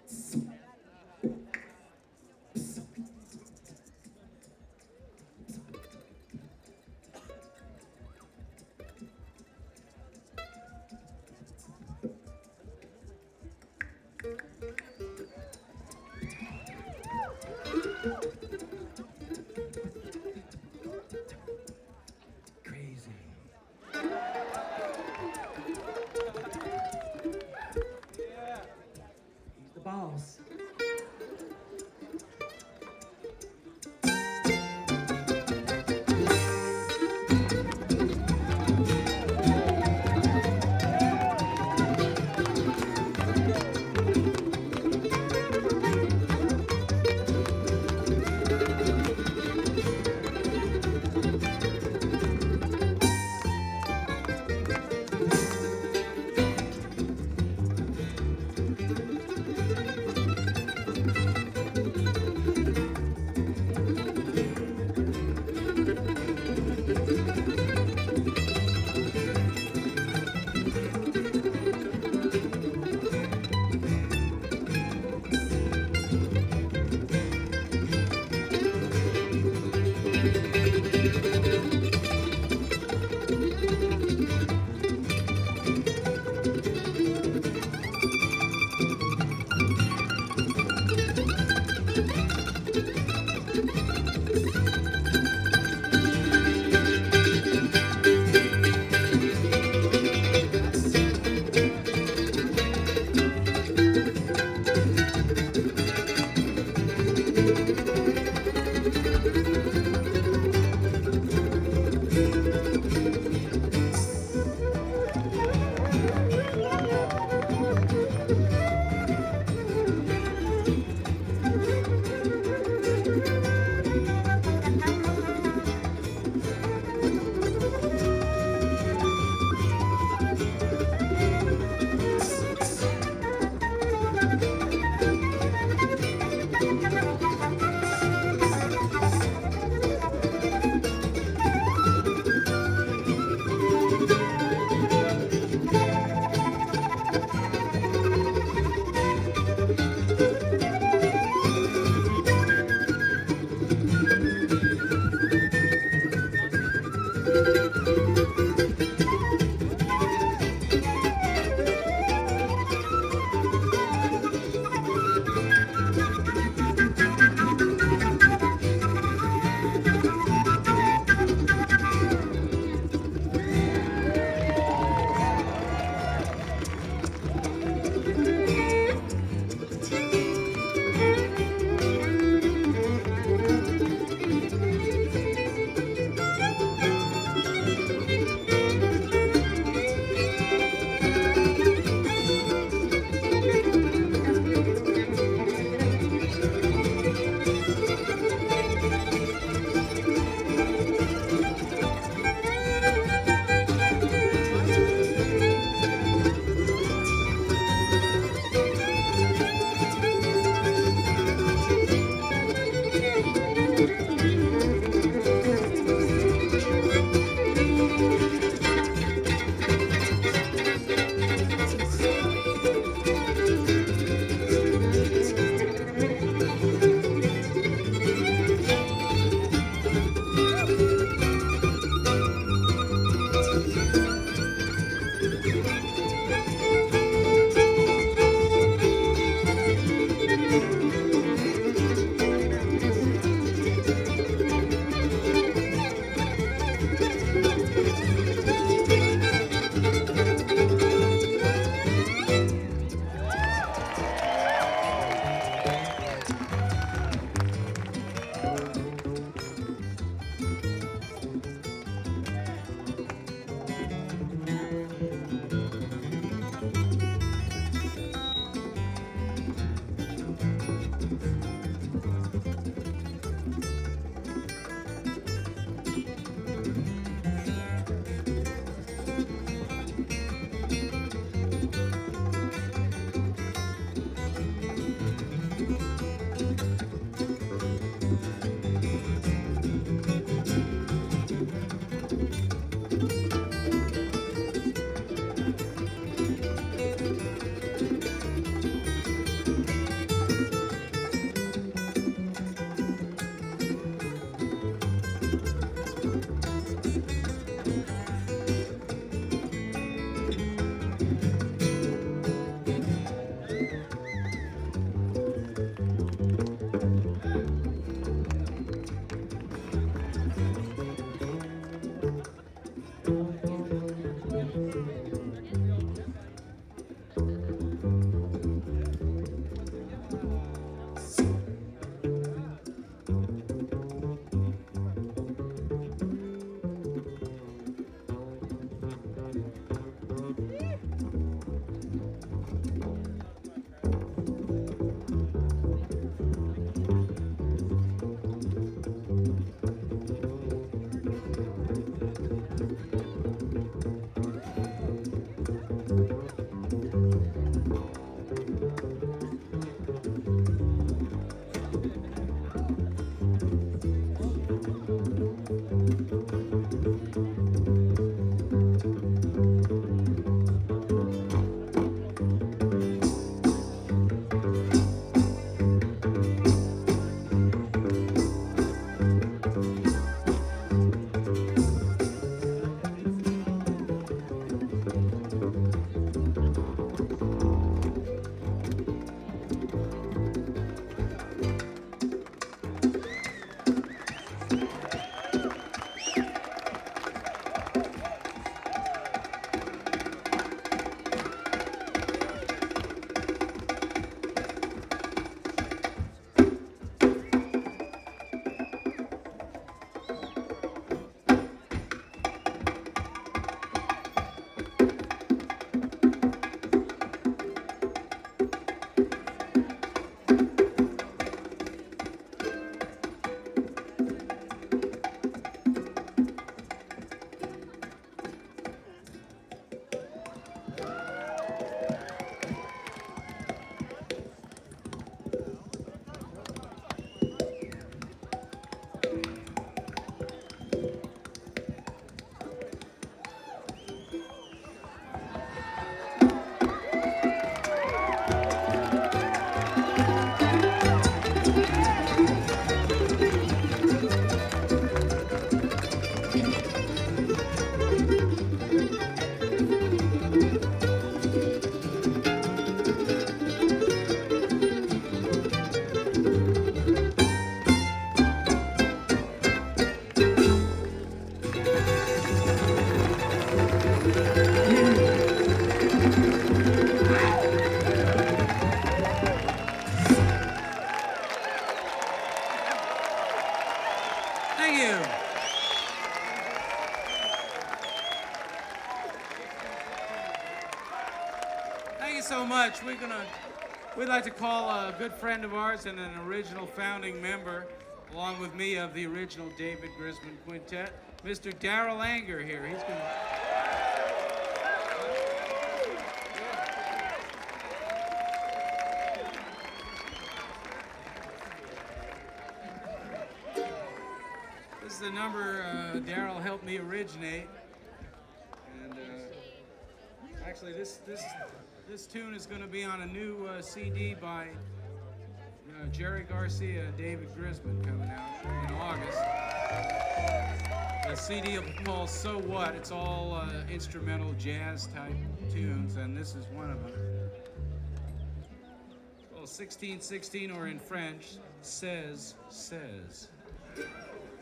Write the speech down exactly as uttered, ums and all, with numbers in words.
Crazy. He's the boss. much. We're gonna, we'd like to call a good friend of ours and an original founding member, along with me, of the original David Grisman Quintet, Mister Darrell Anger here. He's gonna. This is the number uh, Darrell helped me originate, and uh, actually, this this this tune is going to be on a new uh, C D by uh, Jerry Garcia and David Grisman coming out in August. The C D will be called "So What." It's all uh, instrumental jazz type tunes, and this is one of them. Well, sixteen sixteen, or in French, "Says Says."